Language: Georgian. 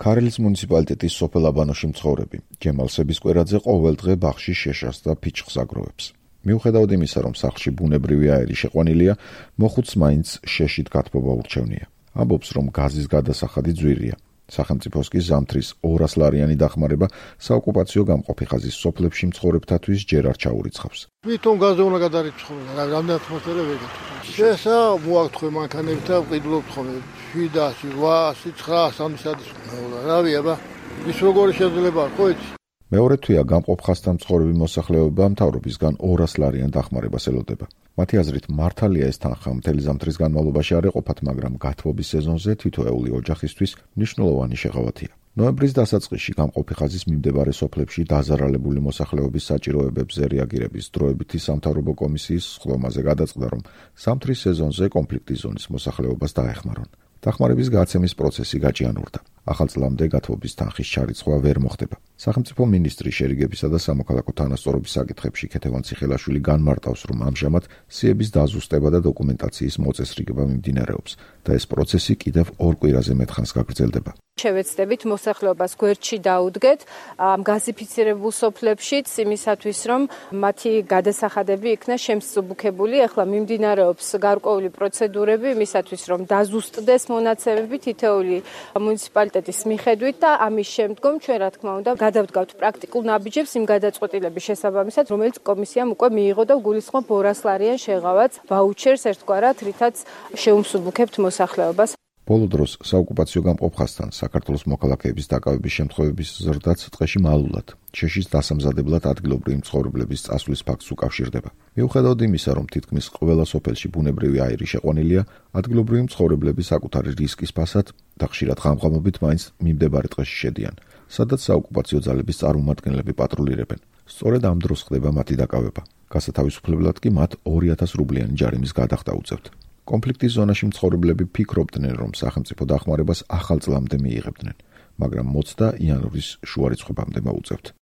ქარელის მუნიციპალიტეტის სოფელ აბანოში მცხოვრები ჯემალ სებისკვერაძე ყოველდღე ბაღში შეშას და ფიჭხს აგროვებს. მიუხედავად იმისა, რომ სახლში ბუნებრივი აირი შეყვანილია, მოხუცს მაინც შეშით გათბობა ურჩევნია. ამბობს, რომ გაზის გადასახადი ძვირია. სახელმწიფოს კი ზამთრის 200 ლარიანი დახმარება საოკუპაციო გამყოფი ხაზის სოფლებში მცხოვრებთათვის ჯერ არ ჩაურიცხავს. Ვითომ გაზზე უნდა გადარიცხო, რამდენად ხმასტელე ვეგეთ. შესა მოაქვთ მანქანებით და ვყიდულობთ ხოლმე 700, 800, 900 სადის. რავი, აბა, ის როგორი შეიძლება ხო იცი? მეორე თვეა გამყოფ ხაზთან მცხოვრები მოსახლეობა მთავრობისგან 200 ლარიან დახმარებას ელოდება. მათი აზრით მართალია ეს თანხა მთელი ზამთრის განმავლობაში არ ეყოფათ, მაგრამ გათბობის სეზონზე თითოეული ოჯახისთვის მნიშვნელოვანი შეღავათია. ნოემბრის დასაწყისში გამყოფი ხაზის მიმდებარე სოფლებში დაზარალებული მოსახლეობის საჭიროებებზე რეაგირების დროებითი სამთავრობო კომისიის სხდომაზე გადაწყდა, რომ ზამთრის სეზონზე კონფლიქტის ზონის მოსახლეობას დაეხმარონ. დახმარების გაცემის პროცესი გაჭიანურდა. ახალ წლამდე გათბობის თანხის ჩარიცხვა ვერ მოხდება. სახელმწიფო მინისტრი შერიგებისა და სამოქალაქო თანასწორობის საკითხებში ქეთევან ციხელაშვილი განმარტავს, რომ ამჟამად სიების დაზუსტება და დოკუმენტაციის მოწესრიგება მიმდინარეობს და ეს პროცესი კიდევ 2 კვირაზე მეტხანს გაგრძელდება. შევეცდებით მოსახლეობას გვერდში დაუდგეთ ამ გაზიფიცირებულ სოფლებშიც იმისათვის, რომ მათი გადასახადები იქნა შემსუბუქებული. ახლა მიმდინარეობს გარკვეული პროცედურები იმისათვის, რომ დაზუსტდეს მონაცემები თითოეული მუნიციპალიტეტის მიხედვით და ამის შემდგომ ჩვენ რა თქმა უნდა გადავდგავთ პრაქტიკულ ნაბიჯებს იმ გადაწყვეტილების შესაბამისად, რომელიც კომისიამ უკვე მიიღო და გულისხმობ 200 ლარიან შეღავათს, ვაუჩერს ერთგვარად, რითაც შეუმსუბუქებთ მოსახლეობას. ბოლო დროს საოკუპაციო გამყოფ ხაზთან საქართველოს მოქალაქეების დაკავების შემთხვევების ზრდაც ტყეში მალულად, შეშის დასამზადებლად ადგილობრივი მცხოვრებლების წასვლის ფაქტს უკავშირდება. მიუხედავად იმისა, რომ თითქმის ყველა სოფელში ბუნებრივი აირი შეყვანილია, ადგილობრივი მცხოვრებლები საკუთარი რისკის ფასად და ხშირად ღამღამობით მაინც მიმდებარე ტყეში შედიან, სადაც საოკუპაციო ძალების წარმომადგენლები პატრულირებენ. სწორედ ამ დროს ხდება მათი დაკავება. გასათავისუფლებლად კი მათ 2000 რუბლიანი ჯარიმის გადახდა უწევთ. კონფლიქტის ზონაში მცხოვრებლები ფიქრობდნენ, რომ სახელმწიფო დახმარებას ახალ წლამდე მიიღებდნენ, მაგრამ 20 იანვრის შუარიცხვებამდე მოუწევთ.